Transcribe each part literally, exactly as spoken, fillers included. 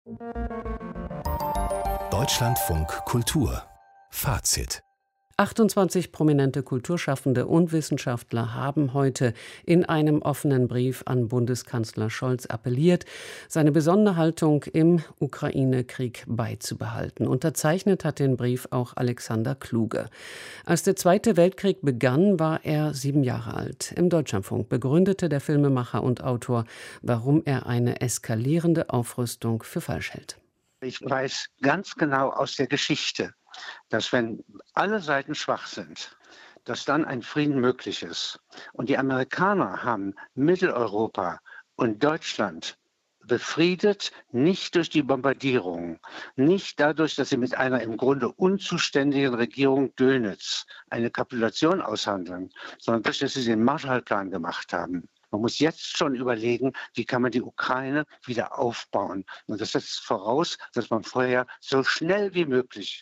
Deutschlandfunk Kultur Fazit. achtundzwanzig prominente Kulturschaffende und Wissenschaftler haben heute in einem offenen Brief an Bundeskanzler Scholz appelliert, seine besonnene Haltung im Ukraine-Krieg beizubehalten. Unterzeichnet hat den Brief auch Alexander Kluge. Als der Zweite Weltkrieg begann, war er sieben Jahre alt. Im Deutschlandfunk begründete der Filmemacher und Autor, warum er eine eskalierende Aufrüstung für falsch hält. Ich weiß ganz genau aus der Geschichte, dass wenn alle Seiten schwach sind, dass dann ein Frieden möglich ist. Und die Amerikaner haben Mitteleuropa und Deutschland befriedet, nicht durch die Bombardierung, nicht dadurch, dass sie mit einer im Grunde unzuständigen Regierung Dönitz eine Kapitulation aushandeln, sondern dadurch, dass sie den Marshallplan gemacht haben. Man muss jetzt schon überlegen, wie kann man die Ukraine wieder aufbauen. Und das setzt voraus, dass man vorher so schnell wie möglich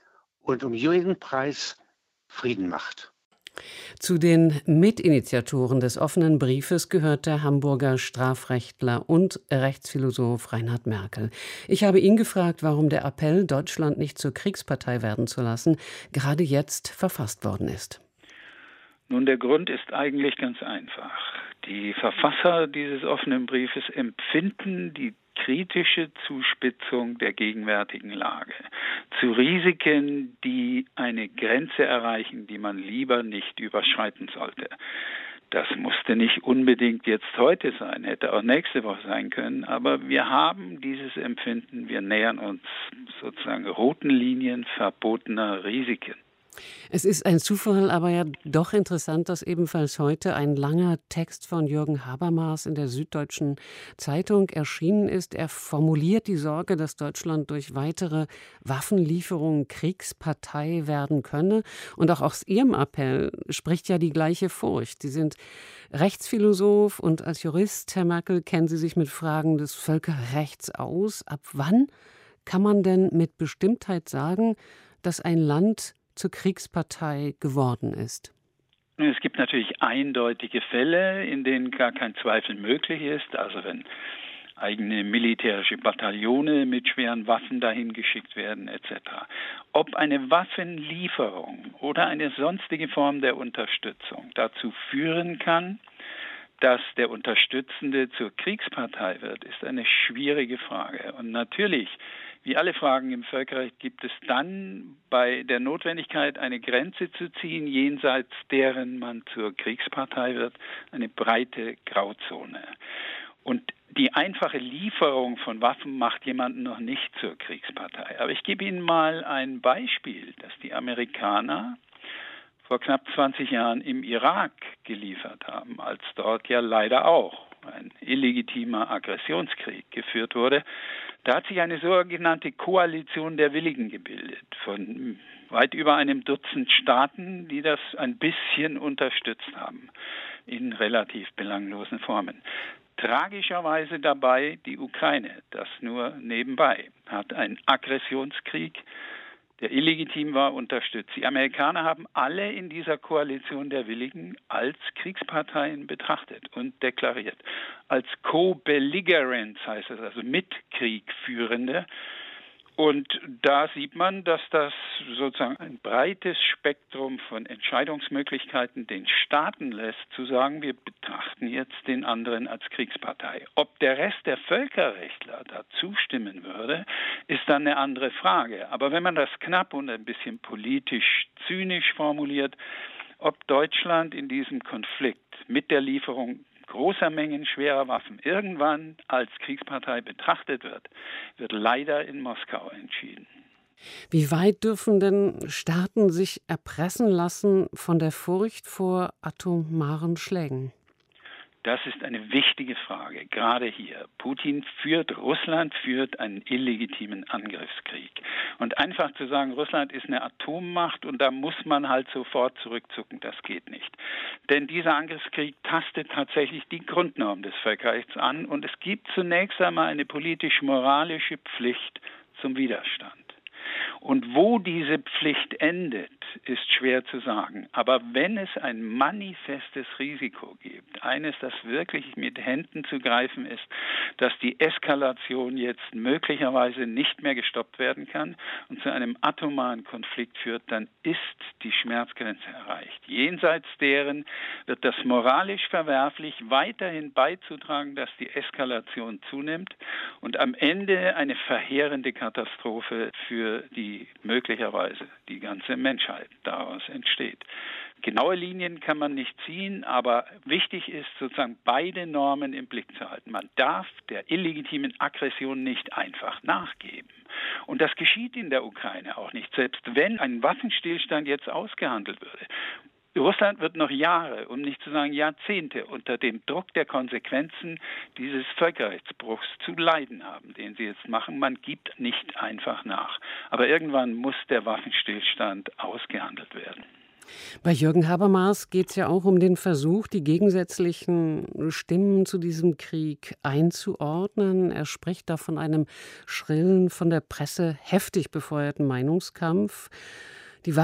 und um jeden Preis Frieden macht. Zu den Mitinitiatoren des offenen Briefes gehört der Hamburger Strafrechtler und Rechtsphilosoph Reinhard Merkel. Ich habe ihn gefragt, warum der Appell, Deutschland nicht zur Kriegspartei werden zu lassen, gerade jetzt verfasst worden ist. Nun, der Grund ist eigentlich ganz einfach. Die Verfasser dieses offenen Briefes empfinden die kritische Zuspitzung der gegenwärtigen Lage zu Risiken, die eine Grenze erreichen, die man lieber nicht überschreiten sollte. Das musste nicht unbedingt jetzt heute sein, hätte auch nächste Woche sein können, aber wir haben dieses Empfinden, wir nähern uns sozusagen roten Linien verbotener Risiken. Es ist ein Zufall, aber ja doch interessant, dass ebenfalls heute ein langer Text von Jürgen Habermas in der Süddeutschen Zeitung erschienen ist. Er formuliert die Sorge, dass Deutschland durch weitere Waffenlieferungen Kriegspartei werden könne. Und auch aus Ihrem Appell spricht ja die gleiche Furcht. Sie sind Rechtsphilosoph und als Jurist, Herr Merkel, kennen Sie sich mit Fragen des Völkerrechts aus. Ab wann kann man denn mit Bestimmtheit sagen, dass ein Land zur Kriegspartei geworden ist? Es gibt natürlich eindeutige Fälle, in denen gar kein Zweifel möglich ist. Also wenn eigene militärische Bataillone mit schweren Waffen dahin geschickt werden et cetera. Ob eine Waffenlieferung oder eine sonstige Form der Unterstützung dazu führen kann, dass der Unterstützende zur Kriegspartei wird, ist eine schwierige Frage. Und natürlich, wie alle Fragen im Völkerrecht, gibt es dann bei der Notwendigkeit, eine Grenze zu ziehen, jenseits deren man zur Kriegspartei wird, eine breite Grauzone. Und die einfache Lieferung von Waffen macht jemanden noch nicht zur Kriegspartei. Aber ich gebe Ihnen mal ein Beispiel, dass die Amerikaner vor knapp zwanzig Jahren im Irak geliefert haben, als dort ja leider auch ein illegitimer Aggressionskrieg geführt wurde. Da hat sich eine sogenannte Koalition der Willigen gebildet, von weit über einem Dutzend Staaten, die das ein bisschen unterstützt haben, in relativ belanglosen Formen. Tragischerweise dabei die Ukraine, das nur nebenbei, hat einen Aggressionskrieg, der illegitim war, unterstützt. Die Amerikaner haben alle in dieser Koalition der Willigen als Kriegsparteien betrachtet und deklariert. Als Co-Belligerents heißt es, also Mitkriegführende. Und da sieht man, dass das sozusagen ein breites Spektrum von Entscheidungsmöglichkeiten den Staaten lässt, zu sagen, wir betrachten jetzt den anderen als Kriegspartei. Ob der Rest der Völkerrechtler da zustimmen würde, ist dann eine andere Frage. Aber wenn man das knapp und ein bisschen politisch zynisch formuliert, ob Deutschland in diesem Konflikt mit der Lieferung großer Mengen schwerer Waffen irgendwann als Kriegspartei betrachtet wird, wird leider in Moskau entschieden. Wie weit dürfen denn Staaten sich erpressen lassen von der Furcht vor atomaren Schlägen? Das ist eine wichtige Frage, gerade hier. Putin führt, Russland führt einen illegitimen Angriffskrieg. Und einfach zu sagen, Russland ist eine Atommacht und da muss man halt sofort zurückzucken, das geht nicht. Denn dieser Angriffskrieg tastet tatsächlich die Grundnorm des Völkerrechts an und es gibt zunächst einmal eine politisch-moralische Pflicht zum Widerstand. Und wo diese Pflicht endet, ist schwer zu sagen. Aber wenn es ein manifestes Risiko gibt, eines, das wirklich mit Händen zu greifen ist, dass die Eskalation jetzt möglicherweise nicht mehr gestoppt werden kann und zu einem atomaren Konflikt führt, dann ist die Schmerzgrenze erreicht. Jenseits deren wird das moralisch verwerflich, weiterhin beizutragen, dass die Eskalation zunimmt und am Ende eine verheerende Katastrophe für die möglicherweise die ganze Menschheit daraus entsteht. Genaue Linien kann man nicht ziehen, aber wichtig ist sozusagen beide Normen im Blick zu halten. Man darf der illegitimen Aggression nicht einfach nachgeben. Und das geschieht in der Ukraine auch nicht, selbst wenn ein Waffenstillstand jetzt ausgehandelt würde. Russland wird noch Jahre, um nicht zu sagen Jahrzehnte, unter dem Druck der Konsequenzen dieses Völkerrechtsbruchs zu leiden haben, den sie jetzt machen. Man gibt nicht einfach nach. Aber irgendwann muss der Waffenstillstand ausgehandelt werden. Bei Jürgen Habermas geht es ja auch um den Versuch, die gegensätzlichen Stimmen zu diesem Krieg einzuordnen. Er spricht da von einem schrillen, von der Presse heftig befeuerten Meinungskampf. Die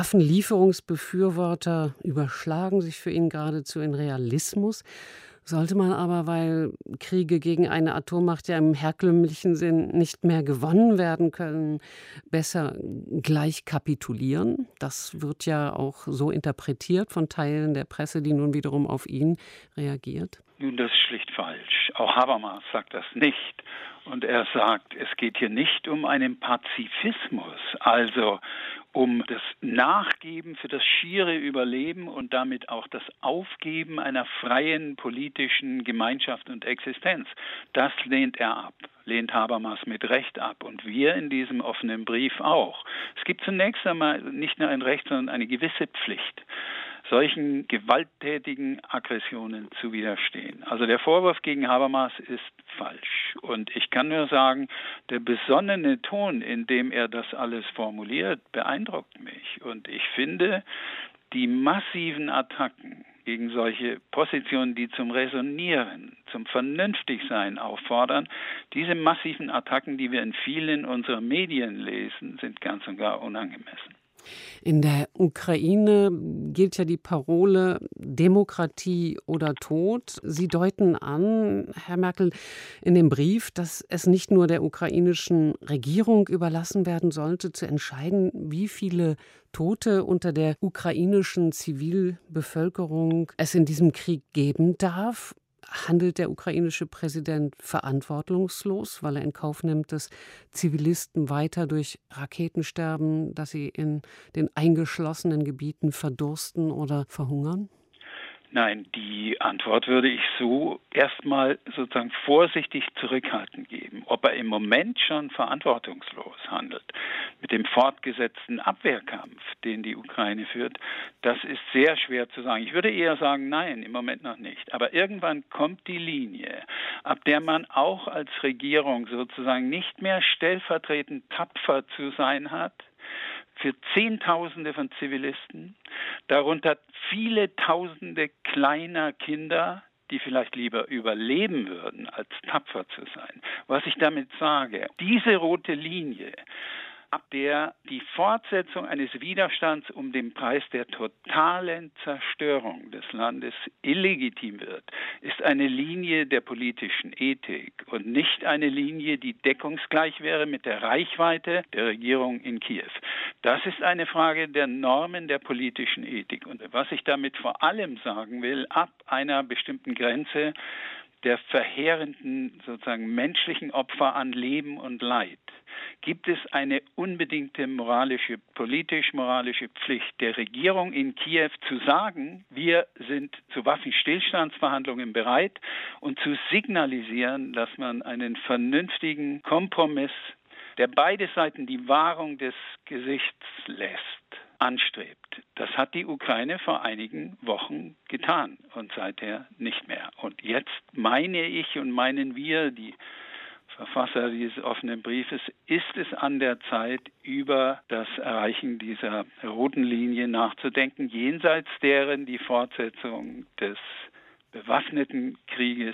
Waffenlieferungsbefürworter überschlagen sich für ihn geradezu in Realismus. Sollte man aber, weil Kriege gegen eine Atommacht ja im herkömmlichen Sinn nicht mehr gewonnen werden können, besser gleich kapitulieren? Das wird ja auch so interpretiert von Teilen der Presse, die nun wiederum auf ihn reagiert. Nun, das ist schlicht falsch. Auch Habermas sagt das nicht. Und er sagt, es geht hier nicht um einen Pazifismus, also um das Nachgeben für das schiere Überleben und damit auch das Aufgeben einer freien politischen Gemeinschaft und Existenz. Das lehnt er ab, lehnt Habermas mit Recht ab und wir in diesem offenen Brief auch. Es gibt zunächst einmal nicht nur ein Recht, sondern eine gewisse Pflicht, solchen gewalttätigen Aggressionen zu widerstehen. Also der Vorwurf gegen Habermas ist falsch. Und ich kann nur sagen, der besonnene Ton, in dem er das alles formuliert, beeindruckt mich. Und ich finde, die massiven Attacken gegen solche Positionen, die zum Resonieren, zum Vernünftigsein auffordern, diese massiven Attacken, die wir in vielen unserer Medien lesen, sind ganz und gar unangemessen. In der Ukraine gilt ja die Parole Demokratie oder Tod. Sie deuten an, Herr Merkel, in dem Brief, dass es nicht nur der ukrainischen Regierung überlassen werden sollte, zu entscheiden, wie viele Tote unter der ukrainischen Zivilbevölkerung es in diesem Krieg geben darf. Handelt der ukrainische Präsident verantwortungslos, weil er in Kauf nimmt, dass Zivilisten weiter durch Raketen sterben, dass sie in den eingeschlossenen Gebieten verdursten oder verhungern? Nein, die Antwort würde ich so erstmal sozusagen vorsichtig zurückhaltend geben. Ob er im Moment schon verantwortungslos handelt, mit dem fortgesetzten Abwehrkampf, den die Ukraine führt, das ist sehr schwer zu sagen. Ich würde eher sagen, nein, im Moment noch nicht. Aber irgendwann kommt die Linie, ab der man auch als Regierung sozusagen nicht mehr stellvertretend tapfer zu sein hat, für Zehntausende von Zivilisten, darunter viele Tausende kleiner Kinder, die vielleicht lieber überleben würden, als tapfer zu sein. Was ich damit sage, diese rote Linie, ab der die Fortsetzung eines Widerstands um den Preis der totalen Zerstörung des Landes illegitim wird, ist eine Linie der politischen Ethik und nicht eine Linie, die deckungsgleich wäre mit der Reichweite der Regierung in Kiew. Das ist eine Frage der Normen der politischen Ethik. Und was ich damit vor allem sagen will, ab einer bestimmten Grenze der verheerenden, sozusagen menschlichen Opfer an Leben und Leid, gibt es eine unbedingte moralische, politisch-moralische Pflicht der Regierung in Kiew zu sagen, wir sind zu Waffenstillstandsverhandlungen bereit und zu signalisieren, dass man einen vernünftigen Kompromiss, der beide Seiten die Wahrung des Gesichts lässt, anstrebt. Das hat die Ukraine vor einigen Wochen getan und seither nicht mehr. Und jetzt meine ich und meinen wir, die Verfasser dieses offenen Briefes, ist es an der Zeit, über das Erreichen dieser roten Linie nachzudenken, jenseits deren die Fortsetzung des bewaffneten Krieges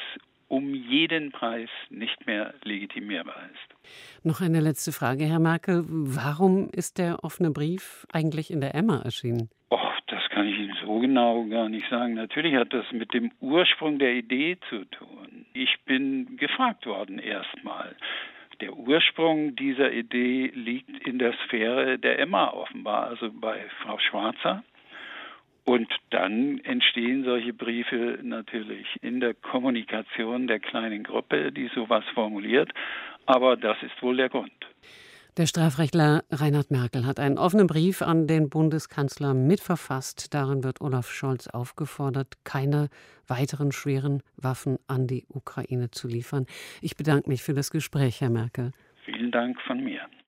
um jeden Preis nicht mehr legitimierbar ist. Noch eine letzte Frage, Herr Merkel. Warum ist der offene Brief eigentlich in der Emma erschienen? Oh, das kann ich Ihnen so genau gar nicht sagen. Natürlich hat das mit dem Ursprung der Idee zu tun. Ich bin gefragt worden erstmal. Der Ursprung dieser Idee liegt in der Sphäre der Emma offenbar, also bei Frau Schwarzer. Und dann entstehen solche Briefe natürlich in der Kommunikation der kleinen Gruppe, die sowas formuliert. Aber das ist wohl der Grund. Der Strafrechtler Reinhard Merkel hat einen offenen Brief an den Bundeskanzler mitverfasst. Darin wird Olaf Scholz aufgefordert, keine weiteren schweren Waffen an die Ukraine zu liefern. Ich bedanke mich für das Gespräch, Herr Merkel. Vielen Dank von mir.